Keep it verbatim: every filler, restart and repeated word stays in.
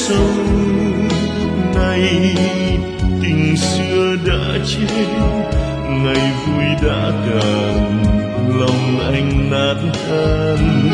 sâu. Nay tình xưa đã chết, ngày vui đã tàn, lòng anh nát tan.